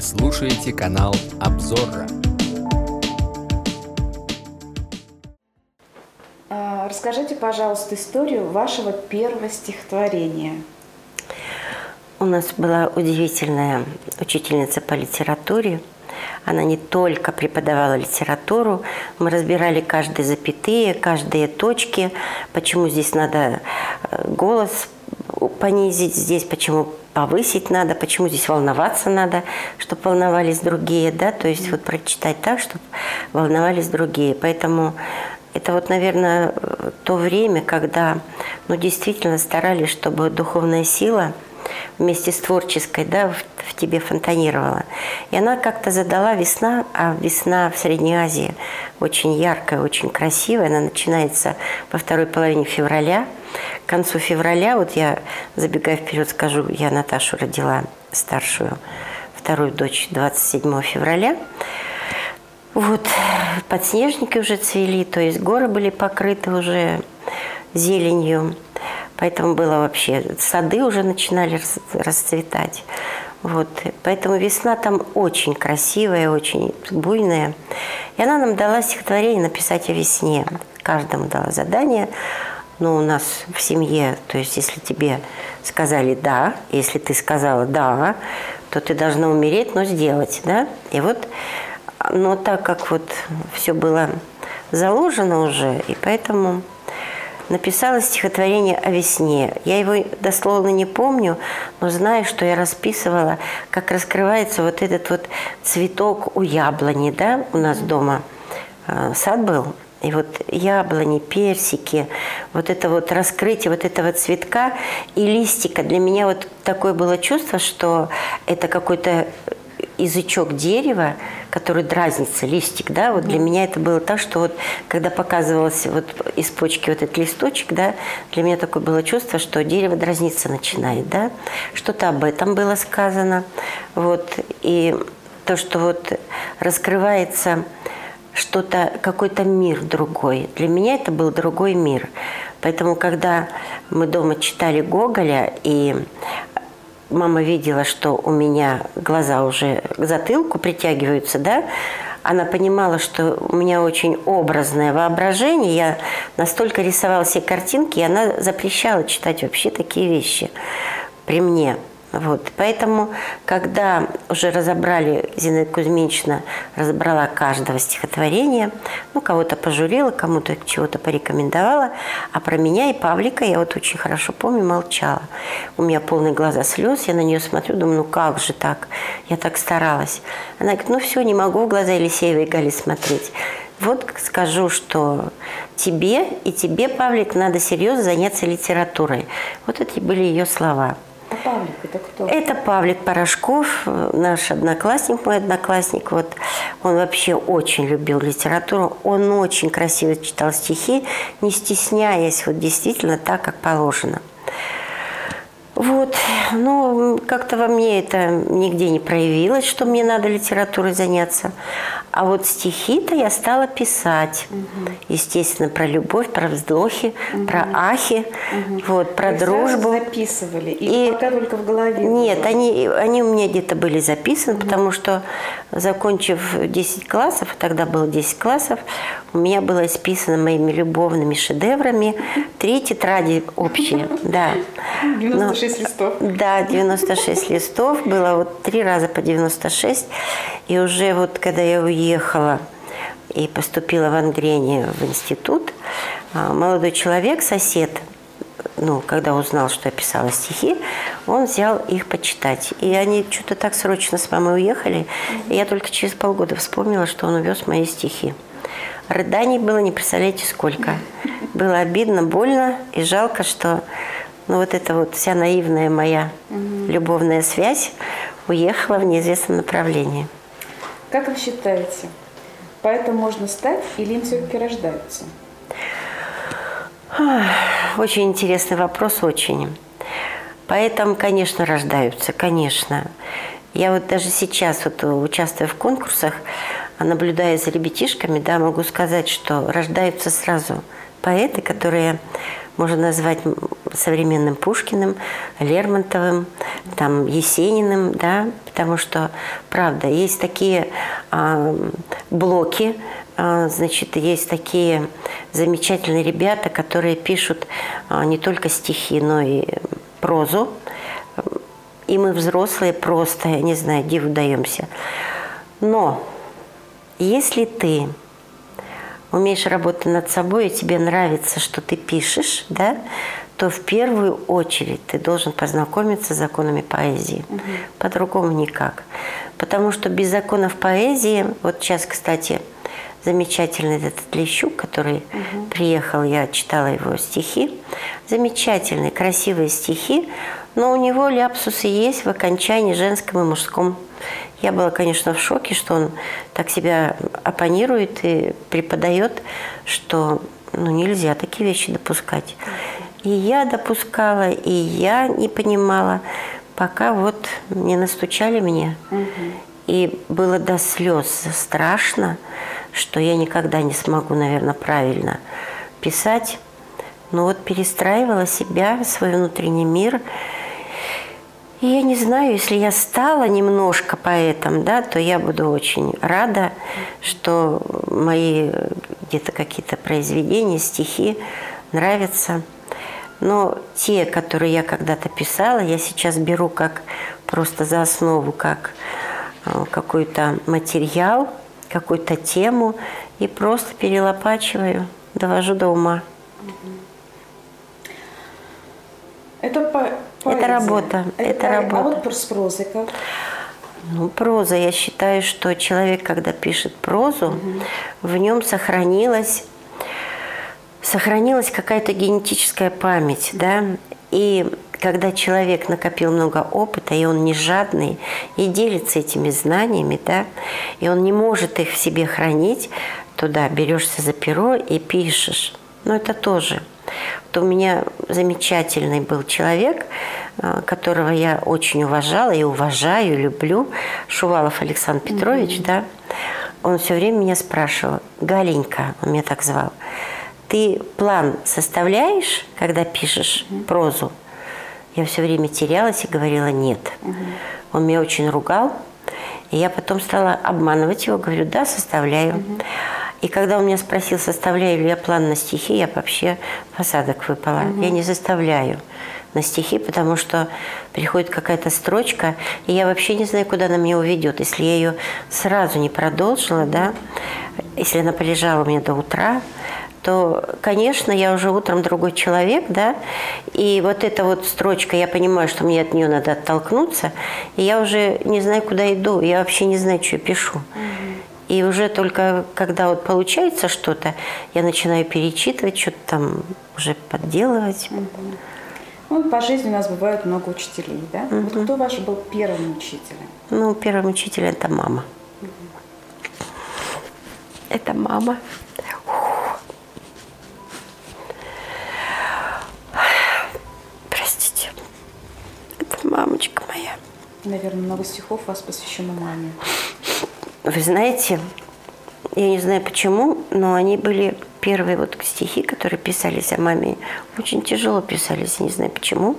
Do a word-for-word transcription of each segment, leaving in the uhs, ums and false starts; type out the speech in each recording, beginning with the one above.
слушаете канал Обзора. Расскажите, пожалуйста, историю вашего первого стихотворения. У нас была удивительная учительница по литературе. Она не только преподавала литературу, мы разбирали каждые запятые, каждые точки, почему здесь надо голос понизить, здесь почему повысить надо, почему здесь волноваться надо, чтобы волновались другие, да, то есть вот прочитать так, чтобы волновались другие. Поэтому это вот, наверное, то время, когда, ну, действительно старались, чтобы духовная сила вместе с творческой, да, в, в тебе фонтанировала. И она как-то задала весна, а весна в Средней Азии очень яркая, очень красивая. Она начинается во второй половине февраля. К концу февраля, вот я, забегая вперед, скажу, я Наташу родила, старшую, вторую дочь, двадцать седьмого февраля. Вот, подснежники уже цвели, то есть горы были покрыты уже зеленью. Поэтому было вообще, сады уже начинали расцветать. Вот. Поэтому весна там очень красивая, очень буйная. И она нам дала стихотворение написать о весне. Каждому дала задание. Но у нас в семье, то есть если тебе сказали «да», если ты сказала «да», то ты должна умереть, но сделать. Да? И вот, но так как вот все было заложено уже, и поэтому написала стихотворение о весне. Я его дословно не помню, но знаю, что я расписывала, как раскрывается вот этот вот цветок у яблони, да, у нас дома э, сад был. И вот яблони, персики, вот это вот раскрытие вот этого цветка и листика. Для меня вот такое было чувство, что это какой-то язычок дерева, который дразнится, листик, да, вот для меня это было так, что вот когда показывался вот из почки вот этот листочек, да, для меня такое было чувство, что дерево дразниться начинает, да, что-то об этом было сказано, вот, и то, что вот раскрывается что-то, какой-то мир другой, для меня это был другой мир, поэтому когда мы дома читали Гоголя, и мама видела, что у меня глаза уже к затылку притягиваются, да, она понимала, что у меня очень образное воображение, я настолько рисовала себе картинки, и она запрещала читать вообще такие вещи при мне. Вот. Поэтому, когда уже разобрали, Зинаида Кузьминична разобрала каждого стихотворения, ну, кого-то пожурила, кому-то чего-то порекомендовала, а про меня и Павлика я вот очень хорошо помню, молчала. У меня полные глаза слез, я на нее смотрю, думаю, ну как же так? Я так старалась. Она говорит, ну все, не могу в глаза Елисеевой и Гали смотреть. Вот скажу, что тебе и тебе, Павлик, надо серьезно заняться литературой. Вот это были ее слова. А Павлик это кто? Это Павлик Порошков, наш одноклассник, мой одноклассник. Вот, он вообще очень любил литературу, он очень красиво читал стихи, не стесняясь, вот действительно так, как положено. Вот, ну, как-то во мне это нигде не проявилось, что мне надо литературой заняться. А вот стихи-то я стала писать. Угу. Естественно, про любовь, про вздохи, угу. про ахи, угу. вот, про Вы дружбу. Записывали? Или и пока только в голове? Нет, они, они у меня где-то были записаны, угу. потому что, закончив десять классов, тогда было десять классов, у меня было исписано моими любовными шедеврами три тетради общие. Да. девяносто шесть листов. Да, девяносто шесть листов. Было вот три раза по девяносто шесть. И уже вот когда я уехала и поступила в Ангрене в институт, молодой человек, сосед, ну, когда узнал, что я писала стихи, он взял их почитать. И они что-то так срочно с мамой уехали. И я только через полгода вспомнила, что он увез мои стихи. Рыданий было, не представляете, сколько. Было обидно, больно и жалко, что ну, вот эта вот вся наивная моя угу. любовная связь уехала в неизвестном направлении. Как вы считаете, поэтом можно стать или им все-таки рождаются? Очень интересный вопрос, очень. Поэтому, конечно, рождаются, конечно. Я вот даже сейчас, вот, участвуя в конкурсах, наблюдая за ребятишками, да, могу сказать, что рождаются сразу поэты, которые можно назвать современным Пушкиным, Лермонтовым, там, Есениным, да, потому что, правда, есть такие а, блоки, а, значит, есть такие замечательные ребята, которые пишут а, не только стихи, но и прозу. И мы, взрослые, просто, я не знаю, диву даемся. Но если ты умеешь работать над собой, и тебе нравится, что ты пишешь, да, то в первую очередь ты должен познакомиться с законами поэзии. Угу. По-другому никак. Потому что без законов поэзии, вот сейчас, кстати, замечательный этот Лещук, который угу. приехал, я читала его стихи, замечательные, красивые стихи, но у него ляпсусы есть в окончании женском и мужском. Я была, конечно, в шоке, что он так себя оппонирует и преподает, что ну, нельзя такие вещи допускать. И я допускала, и я не понимала, пока вот не настучали мне. Угу. И было до слез страшно, что я никогда не смогу, наверное, правильно писать. Но вот перестраивала себя, свой внутренний мир. И я не знаю, если я стала немножко поэтом, да, то я буду очень рада, что мои где-то какие-то произведения, стихи нравятся. Но те, которые я когда-то писала, я сейчас беру как просто за основу, как какой-то материал, какую-то тему и просто перелопачиваю, довожу до ума. Это по Это работа. Это, это работа. А вот с прозой как? Ну, проза. Я считаю, что человек, когда пишет прозу, угу. в нем сохранилась, сохранилась какая-то генетическая память, да. И когда человек накопил много опыта, и он не жадный, и делится этими знаниями, да, и он не может их в себе хранить, то да, берешься за перо и пишешь. Но это тоже. Вот у меня замечательный был человек, которого я очень уважала и уважаю, люблю, Шувалов Александр Петрович, mm-hmm. да. Он все время меня спрашивал: Галенька, он меня так звал, ты план составляешь, когда пишешь mm-hmm. прозу? Я все время терялась и говорила нет. Mm-hmm. Он меня очень ругал, и я потом стала обманывать его, говорю: да, составляю. Mm-hmm. И когда он меня спросил, составляю ли я план на стихи, я вообще в осадок выпала. Угу. Я не составляю на стихи, потому что приходит какая-то строчка, и я вообще не знаю, куда она меня уведет. Если я ее сразу не продолжила, да, если она полежала у меня до утра, то, конечно, я уже утром другой человек, да, и вот эта вот строчка, я понимаю, что мне от нее надо оттолкнуться, и я уже не знаю, куда иду, я вообще не знаю, что я пишу. И уже только когда вот получается что-то, я начинаю перечитывать, что-то там уже подделывать. Угу. Ну, по жизни у нас бывает много учителей, да? Угу. Вот кто ваш был первым учителем? Ну, первым учителем это мама. Угу. Это мама. Простите. Это мамочка моя. Наверное, много стихов у вас посвящено маме. Вы знаете, я не знаю почему, но они были первые вот стихи, которые писались о маме. Очень тяжело писались, не знаю почему.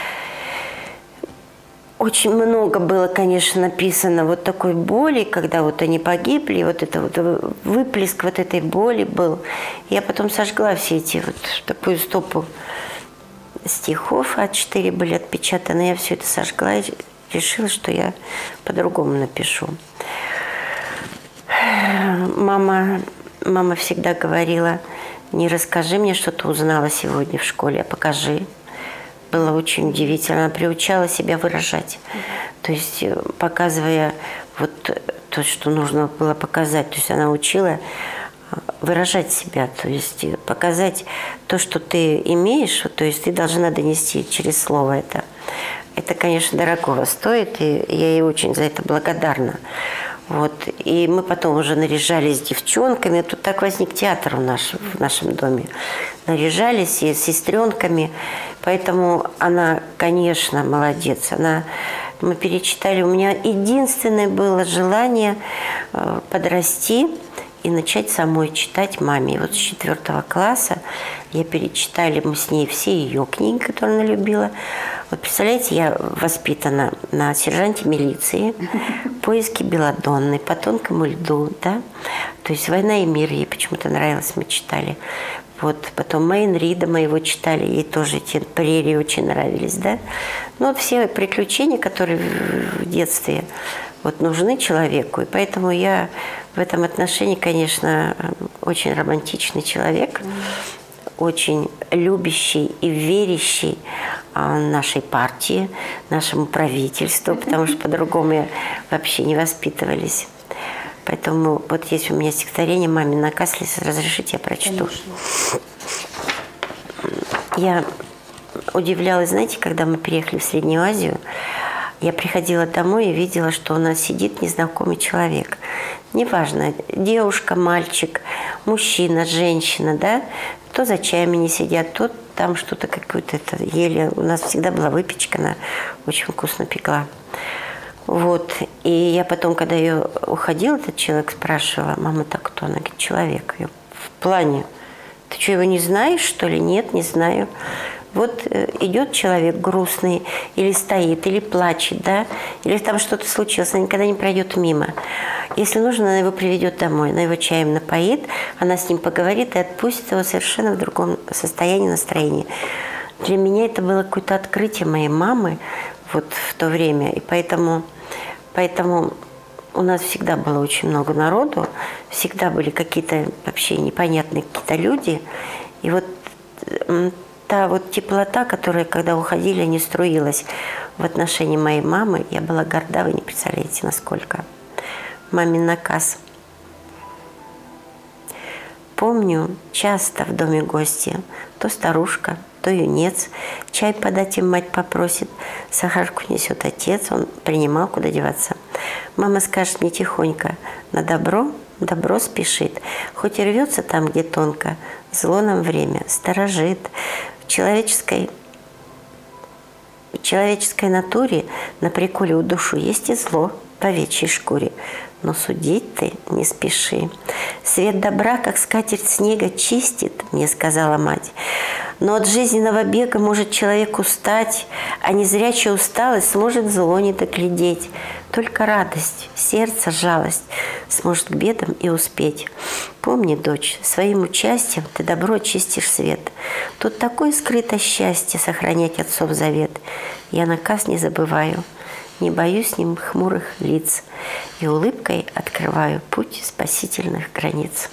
Очень много было, конечно, написано вот такой боли, когда вот они погибли, вот это вот выплеск вот этой боли был. Я потом сожгла все эти вот такую стопу стихов, а четыре были отпечатаны, я все это сожгла и решила, что я по-другому напишу. Мама, мама всегда говорила: не расскажи мне, что ты узнала сегодня в школе, а покажи. Было очень удивительно. Она приучала себя выражать. То есть, показывая вот то, что нужно было показать. То есть, она учила выражать себя. То есть, показать то, что ты имеешь. То есть, ты должна донести через слово это. Это, конечно, дорогого стоит. И я ей очень за это благодарна. Вот. И мы потом уже наряжались с девчонками. Тут так возник театр в, наш, в нашем доме. Наряжались и с сестренками. Поэтому она, конечно, молодец. Она, мы перечитали. У меня единственное было желание подрасти и начать самой читать маме. И вот с четвертого класса я перечитали мы с ней все ее книги, которые она любила. Вот представляете, я воспитана на «Сержанте милиции», «Поиски Белладонны», «По тонкому льду», да? То есть «Война и мир» ей почему-то нравилось, мы читали. Вот, потом Мэйн Рида моего читали, ей тоже эти прерии очень нравились, да. Ну, вот все приключения, которые в детстве вот, нужны человеку, и поэтому я в этом отношении, конечно, очень романтичный человек, очень любящий и верящий нашей партии, нашему правительству, потому что по-другому вообще не воспитывались. Поэтому вот есть у меня стихотворение «Мамин наказ», если разрешите, я прочту. Конечно. Я удивлялась, знаете, когда мы переехали в Среднюю Азию, я приходила домой и видела, что у нас сидит незнакомый человек. Неважно, девушка, мальчик, мужчина, женщина, да, то за чаями не сидят, то там что-то какое-то ели. У нас всегда была выпечка, она очень вкусно пекла. Вот. И я потом, когда ее уходил, этот человек спрашивала: мама, так кто? Она говорит: человек. Я: в плане? Ты что, его не знаешь, что ли? Нет, не знаю. Вот идет человек грустный, или стоит, или плачет, да, или там что-то случилось, она никогда не пройдет мимо. Если нужно, она его приведет домой, она его чаем напоит, она с ним поговорит и отпустит его совершенно в другом состоянии, настроении. Для меня это было какое-то открытие моей мамы вот в то время, и поэтому, поэтому у нас всегда было очень много народу, всегда были какие-то вообще непонятные какие-то люди, и вот та вот теплота, которая, когда уходили, не струилась в отношении моей мамы, я была горда, вы не представляете, насколько. Мамин наказ. Помню, часто в доме гости, то старушка, то юнец, чай подать им мать попросит, сахарку несет отец, он принимал, куда деваться. Мама скажет мне тихонько: на добро, добро спешит, хоть и рвется там, где тонко, зло нам время сторожит. В человеческой, в человеческой натуре на приколе у душу есть и зло по овечьей шкуре, но судить ты не спеши. Свет добра, как скатерть снега, чистит, мне сказала мать. Но от жизненного бега может человек устать, а незрячая усталость сможет зло не доглядеть. Только радость, сердце, жалость сможет к бедам и успеть. Помни, дочь, своим участием ты добро очистишь свет. Тут такое скрыто счастье сохранять отцов завет. Я наказ не забываю, не боюсь с ним хмурых лиц, и улыбкой открываю путь спасительных границ.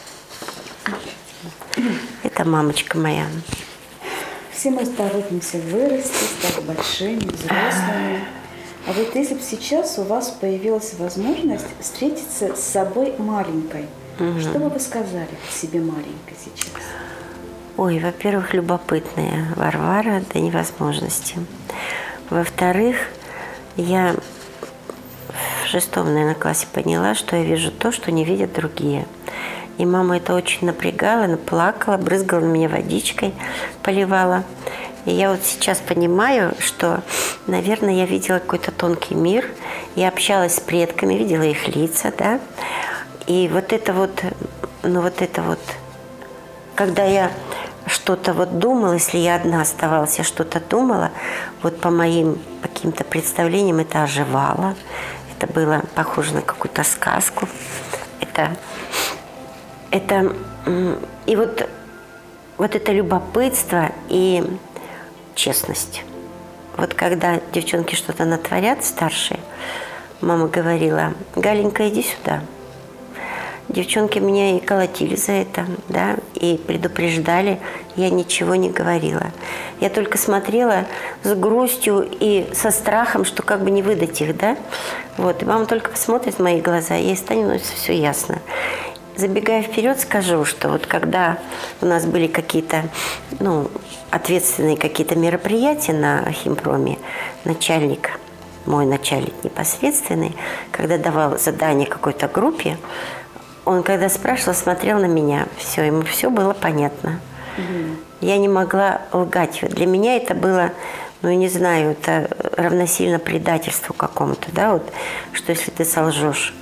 Это мамочка моя. Все мы торопимся вырасти, стать большими, взрослыми. А вот если бы сейчас у вас появилась возможность встретиться с собой маленькой, угу. Что бы вы сказали себе маленькой сейчас? Ой, во-первых, любопытная Варвара до невозможности. Во-вторых, я в шестом, наверное, классе поняла, что я вижу то, что не видят другие. И мама это очень напрягала, она плакала, брызгала на меня водичкой, поливала. И я вот сейчас понимаю, что, наверное, я видела какой-то тонкий мир. Я общалась с предками, видела их лица, да. И вот это вот, ну вот это вот, когда я что-то вот думала, если я одна оставалась, я что-то думала, вот по моим каким-то представлениям это оживало. Это было похоже на какую-то сказку. Это... Это, и вот, вот это любопытство и честность. Вот когда девчонки что-то натворят, старшие, мама говорила: Галенька, иди сюда. Девчонки меня и колотили за это, да, и предупреждали, я ничего не говорила. Я только смотрела с грустью и со страхом, что как бы не выдать их, да. Вот, и мама только посмотрит в мои глаза, и ей становится все ясно. Забегая вперед, скажу, что вот когда у нас были какие-то, ну, ответственные какие-то мероприятия на химпроме, начальник, мой начальник непосредственный, когда давал задание какой-то группе, он, когда спрашивал, смотрел на меня, все, ему все было понятно. Угу. Я не могла лгать. Для меня это было, ну, я не знаю, это равносильно предательству какому-то, да, вот, что если ты солжешь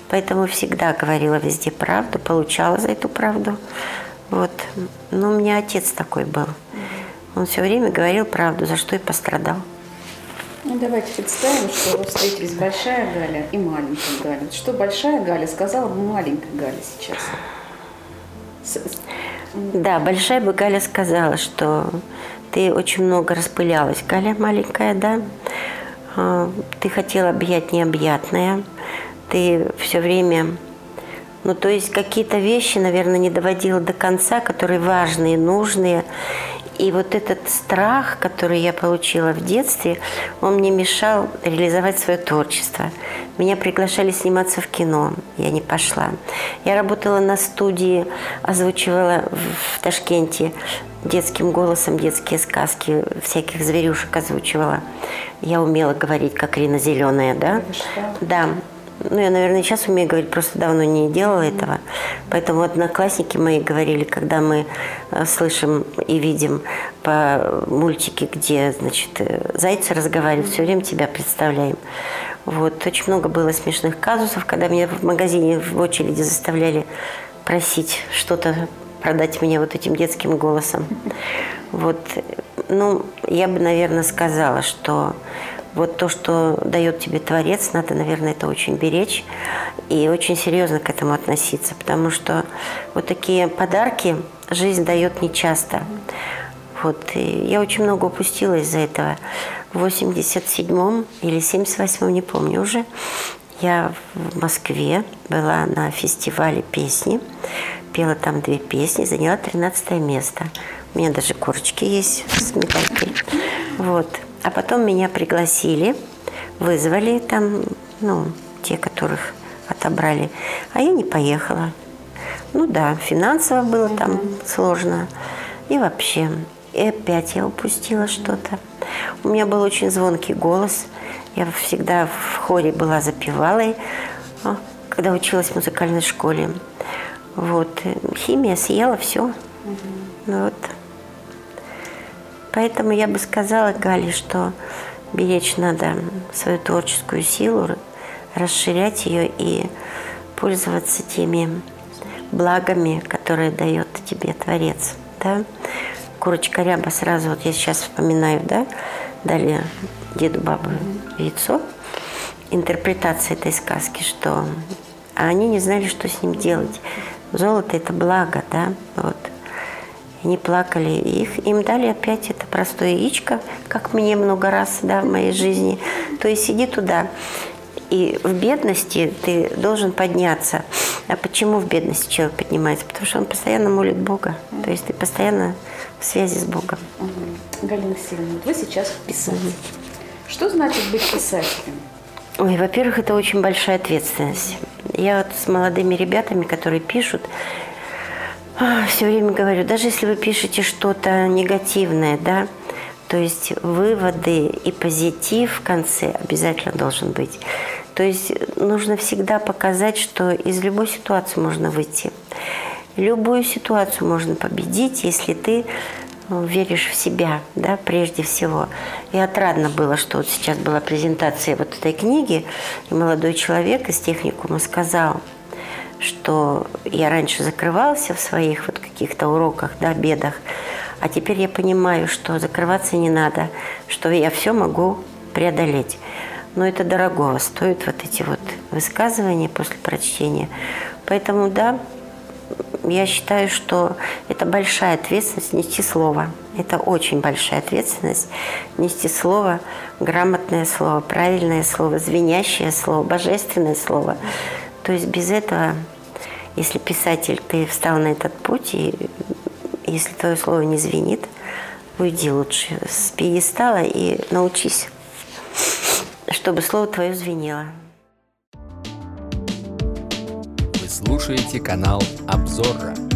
Поэтому всегда говорила везде правду, получала за эту правду. Вот. Но у меня отец такой был. Он все время говорил правду, за что и пострадал. Ну, давайте представим, что вы встретились большая Галя и маленькая Галя. Что большая Галя сказала бы маленькой Гале сейчас? С... Да, большая бы Галя сказала, что ты очень много распылялась, Галя маленькая, да? Ты хотела объять необъятное, ты все время... Ну, то есть какие-то вещи, наверное, не доводила до конца, которые важные, нужные. И вот этот страх, который я получила в детстве, он мне мешал реализовать свое творчество. Меня приглашали сниматься в кино, я не пошла. Я работала на студии, озвучивала в Ташкенте детским голосом детские сказки, всяких зверюшек озвучивала. Я умела говорить, как Рина Зеленая, да? Да. Ну, я, наверное, сейчас умею говорить, просто давно не делала этого. Поэтому одноклассники мои говорили, когда мы слышим и видим по мультике, где, значит, зайцы разговаривают, все время тебя представляем. Вот. Очень много было смешных казусов, когда меня в магазине в очереди заставляли просить что-то продать мне вот этим детским голосом. Вот. Ну, я бы, наверное, сказала, что вот то, что дает тебе Творец, надо, наверное, это очень беречь и очень серьезно к этому относиться, потому что вот такие подарки жизнь дает нечасто. Вот. И я очень много упустила из-за этого. В восемьдесят седьмом или семьдесят восьмом, не помню уже, я в Москве была на фестивале песни, пела там две песни, заняла тринадцатое место. У меня даже корочки есть с медалькой. Вот. А потом меня пригласили, вызвали там, ну, те, которых отобрали, а я не поехала. Ну да, финансово было там сложно. И вообще, и опять я упустила что-то. У меня был очень звонкий голос. Я всегда в хоре была запевалой, когда училась в музыкальной школе. Вот. Химия съела все. Вот. Поэтому я бы сказала Гале, что беречь надо свою творческую силу, расширять ее и пользоваться теми благами, которые дает тебе Творец. Да? Курочка ряба сразу, вот я сейчас вспоминаю, да, дали деду бабу яйцо, интерпретация этой сказки, что а они не знали, что с ним делать. Золото – это благо, да, вот. Они плакали, их, им дали опять это простое яичко, как мне много раз, да, в моей жизни. То есть иди туда. И в бедности ты должен подняться. А почему в бедности человек поднимается? Потому что он постоянно молит Бога. То есть ты постоянно в связи с Богом. Угу. Галина Васильевна, вы сейчас писатель. Угу. Что значит быть писателем? Ой, во-первых, это очень большая ответственность. Я вот с молодыми ребятами, которые пишут, все время говорю, даже если вы пишете что-то негативное, да, то есть выводы и позитив в конце обязательно должен быть. То есть нужно всегда показать, что из любой ситуации можно выйти. Любую ситуацию можно победить, если ты веришь в себя, да, прежде всего. И отрадно было, что вот сейчас была презентация вот этой книги, и молодой человек из техникума сказал, что я раньше закрывался в своих вот каких-то уроках, да, бедах, а теперь я понимаю, что закрываться не надо, что я все могу преодолеть. Но это дорого стоит, вот эти вот высказывания после прочтения. Поэтому, да, я считаю, что это большая ответственность нести слово. Это очень большая ответственность нести слово, грамотное слово, правильное слово, звенящее слово, божественное слово. То есть без этого, если писатель, ты встал на этот путь, и если твое слово не звенит, уйди лучше с пьедестала и научись, чтобы слово твое звенело. Вы слушаете канал Обзорра.